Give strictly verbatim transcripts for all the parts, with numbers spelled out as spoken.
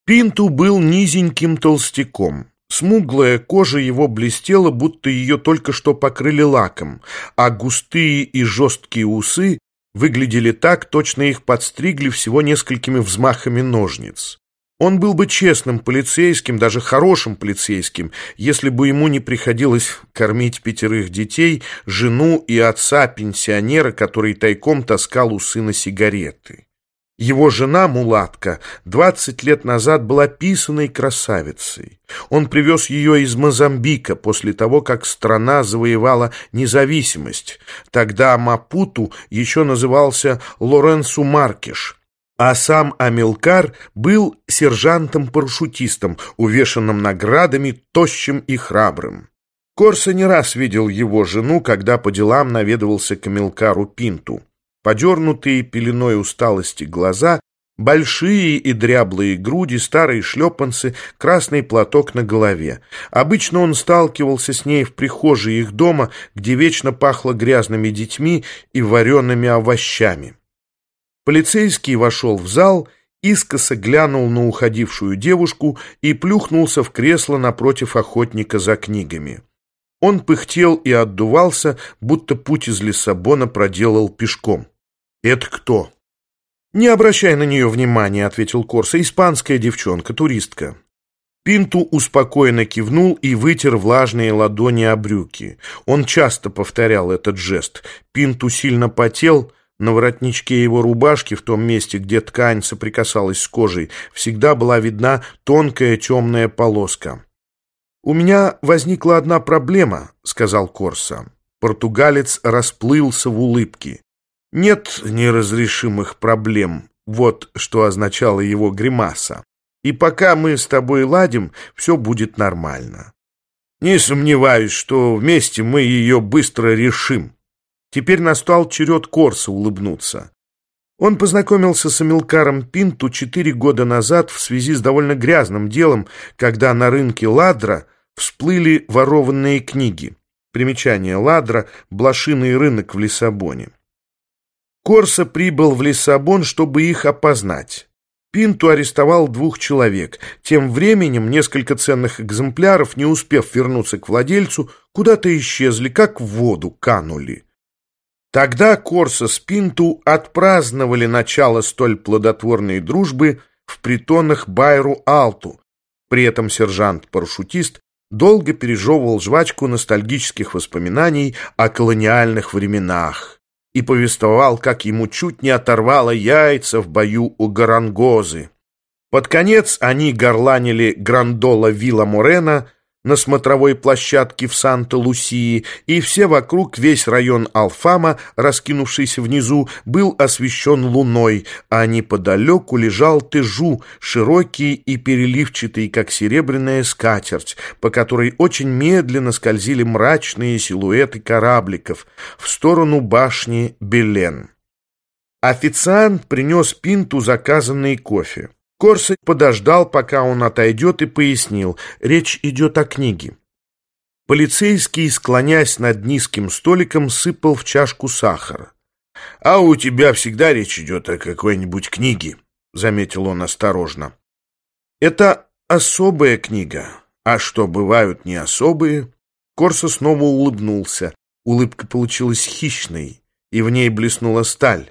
Пинту был низеньким толстяком. Смуглая кожа его блестела, будто ее только что покрыли лаком, а густые и жесткие усы выглядели так, точно их подстригли всего несколькими взмахами ножниц. Он был бы честным полицейским, даже хорошим полицейским, если бы ему не приходилось кормить пятерых детей, жену и отца-пенсионера, который тайком таскал у сына сигареты. Его жена, мулатка, двадцать лет назад была писаной красавицей. Он привез ее из Мозамбика после того, как страна завоевала независимость. Тогда Мапуту еще назывался Лоренсу Маркеш, а сам Амилкар был сержантом-парашютистом, увешанным наградами, тощим и храбрым. Корса не раз видел его жену, когда по делам наведывался к Амилкару Пинту. Подернутые пеленой усталости глаза, большие и дряблые груди, старые шлепанцы, красный платок на голове. Обычно он сталкивался с ней в прихожей их дома, где вечно пахло грязными детьми и вареными овощами. Полицейский вошел в зал, искоса глянул на уходившую девушку и плюхнулся в кресло напротив охотника за книгами. Он пыхтел и отдувался, будто путь из Лиссабона проделал пешком. «Это кто?» «Не обращай на нее внимания», — ответил Корса. «Испанская девчонка, туристка». Пинту успокоенно кивнул и вытер влажные ладони о брюки. Он часто повторял этот жест. Пинту сильно потел. На воротничке его рубашки, в том месте, где ткань соприкасалась с кожей, всегда была видна тонкая темная полоска. «У меня возникла одна проблема», — сказал Корса. Португалец расплылся в улыбке. «Нет неразрешимых проблем», — вот что означала его гримаса. «И пока мы с тобой ладим, все будет нормально. Не сомневаюсь, что вместе мы ее быстро решим». Теперь настал черед Корса улыбнуться. Он познакомился с Амилкаром Пинту четыре года назад в связи с довольно грязным делом, когда на рынке Ладра всплыли ворованные книги. Примечание: Ладра — блошиный рынок в Лиссабоне. Корса прибыл в Лиссабон, чтобы их опознать. Пинту арестовал двух человек. Тем временем несколько ценных экземпляров, не успев вернуться к владельцу, куда-то исчезли, как в воду канули. Тогда Корса с Пинту отпраздновали начало столь плодотворной дружбы в притонах Байру-Алту. При этом сержант-парашютист долго пережевывал жвачку ностальгических воспоминаний о колониальных временах и повествовал, как ему чуть не оторвало яйца в бою у Гарангозы. Под конец они горланили «Грандола Вилла Морена» на смотровой площадке в Санта-Лусии, и все вокруг, весь район Алфама, раскинувшийся внизу, был освещен луной, а неподалеку лежал Тежу, широкий и переливчатый, как серебряная скатерть, по которой очень медленно скользили мрачные силуэты корабликов в сторону башни Белен. Официант принес Пинту заказанный кофе. Корса подождал, пока он отойдет, и пояснил: речь идет о книге. Полицейский, склонясь над низким столиком, сыпал в чашку сахара. «А у тебя всегда речь идет о какой-нибудь книге», — заметил он осторожно. «Это особая книга. А что, бывают не особые?» Корса снова улыбнулся. Улыбка получилась хищной, и в ней блеснула сталь.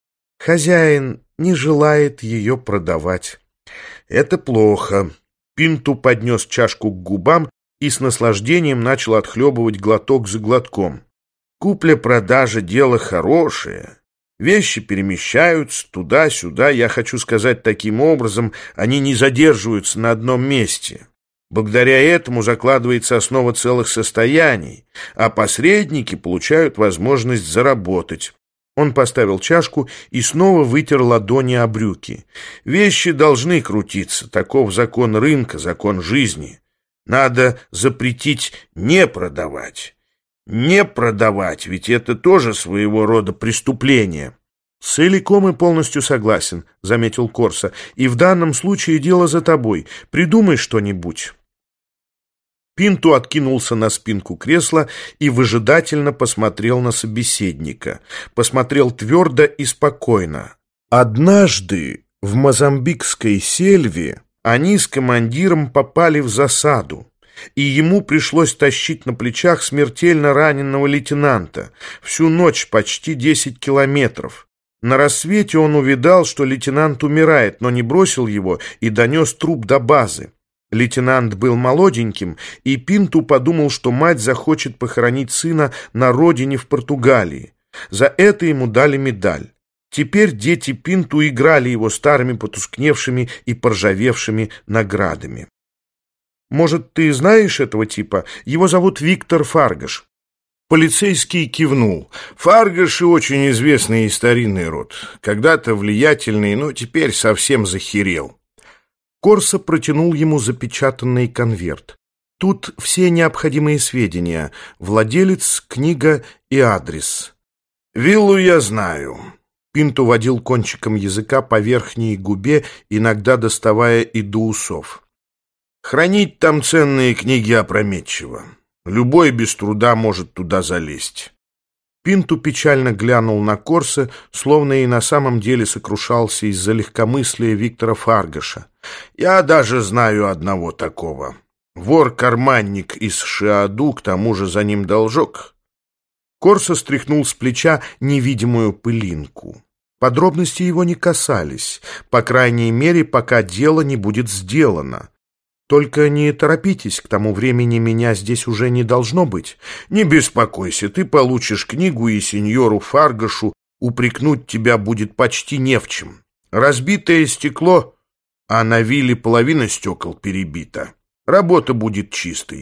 «Хозяин не желает ее продавать». «Это плохо». Пинту поднес чашку к губам и с наслаждением начал отхлебывать глоток за глотком. «Купля-продажа — дело хорошее. Вещи перемещаются туда-сюда. Я хочу сказать, таким образом они не задерживаются на одном месте. Благодаря этому закладывается основа целых состояний, а посредники получают возможность заработать». Он поставил чашку и снова вытер ладони о брюки. «Вещи должны крутиться. Таков закон рынка, закон жизни. Надо запретить не продавать. Не продавать, ведь это тоже своего рода преступление». «Целиком и полностью согласен», — заметил Корса. «И в данном случае дело за тобой. Придумай что-нибудь». Пинту откинулся на спинку кресла и выжидательно посмотрел на собеседника. Посмотрел твердо и спокойно. «Однажды в мозамбикской сельве Они с командиром попали в засаду, и ему пришлось тащить на плечах смертельно раненого лейтенанта. Всю ночь почти десять километров. На рассвете он увидал, что лейтенант умирает, но не бросил его и донес труп до базы. Лейтенант был молоденьким, и Пинту подумал, что мать захочет похоронить сына на родине в Португалии. За это ему дали медаль. Теперь дети Пинту играли его старыми потускневшими и поржавевшими наградами. «Может, ты знаешь этого типа? Его зовут Виктор Фаргаш». Полицейский кивнул. Фаргаши очень известный и старинный род. Когда-то влиятельный, но теперь совсем захерел. Корсо протянул ему запечатанный конверт. Тут все необходимые сведения: владелец, книга и адрес. «Виллу я знаю». Пинту водил кончиком языка по верхней губе, иногда доставая и до усов. «Хранить там ценные книги опрометчиво. Любой без труда может туда залезть». Пинту печально глянул на Корсо, словно и на самом деле сокрушался из-за легкомыслия Виктора Фаргаша. «Я даже знаю одного такого. Вор-карманник из Шиаду, к тому же за ним должок». Корсо стряхнул с плеча невидимую пылинку. Подробности его не касались, по крайней мере, пока дело не будет сделано. «Только не торопитесь, к тому времени меня здесь уже не должно быть». «Не беспокойся, ты получишь книгу, и сеньору Фаргашу упрекнуть тебя будет почти не в чем. Разбитое стекло, а на вилле половина стекол перебита. Работа будет чистой.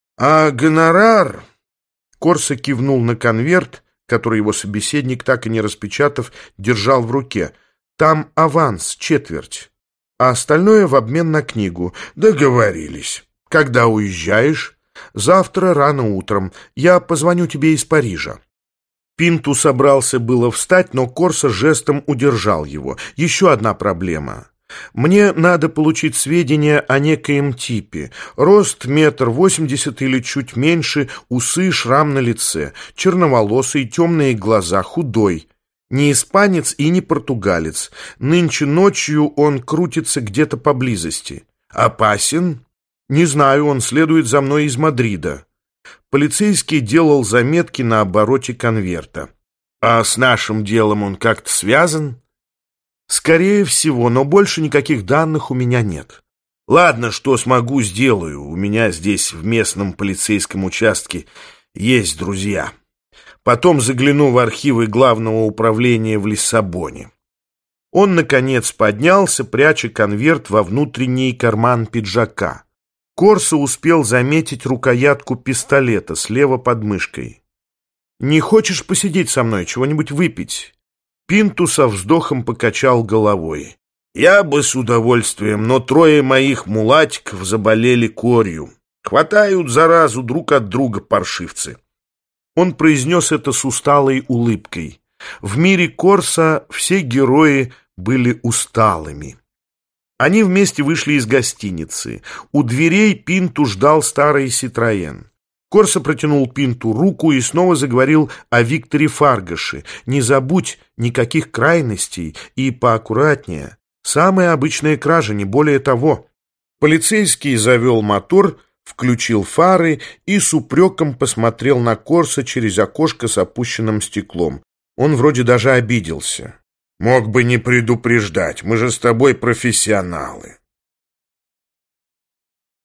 А гонорар...» Корсо кивнул на конверт, который его собеседник, так и не распечатав, держал в руке. «Там аванс, четверть, а остальное в обмен на книгу». «Договорились. Когда уезжаешь?» «Завтра рано утром. Я позвоню тебе из Парижа». Пинту собрался было встать, но Корсо жестом удержал его. «Еще одна проблема. Мне надо получить сведения о некоем типе. Рост метр восемьдесят или чуть меньше, усы, шрам на лице, черноволосый, темные глаза, худой. Не испанец и не португалец. Нынче ночью он крутится где-то поблизости. Опасен? Не знаю, он следует за мной из Мадрида». Полицейский делал заметки на обороте конверта. «А с нашим делом он как-то связан?» «Скорее всего, но больше никаких данных у меня нет». «Ладно, что смогу, сделаю. У меня здесь в местном полицейском участке есть друзья. Потом загляну в архивы главного управления в Лиссабоне». Он, наконец, поднялся, пряча конверт во внутренний карман пиджака. Корсо успел заметить рукоятку пистолета слева под мышкой. «Не хочешь посидеть со мной, чего-нибудь выпить?» Пинту со вздохом покачал головой. «Я бы с удовольствием, но трое моих мулатиков заболели корью. Хватают заразу друг от друга паршивцы». Он произнес это с усталой улыбкой. В мире Корсо все герои были усталыми. Они вместе вышли из гостиницы. У дверей Пинту ждал старый Ситроен. Корсо протянул Пинту руку и снова заговорил о Викторе Фаргаше. «Не забудь, никаких крайностей и поаккуратнее. Самая обычная кража, не более того». Полицейский завел мотор, включил фары и с упреком посмотрел на Корсо через окошко с опущенным стеклом. Он вроде даже обиделся. «Мог бы не предупреждать, мы же с тобой профессионалы».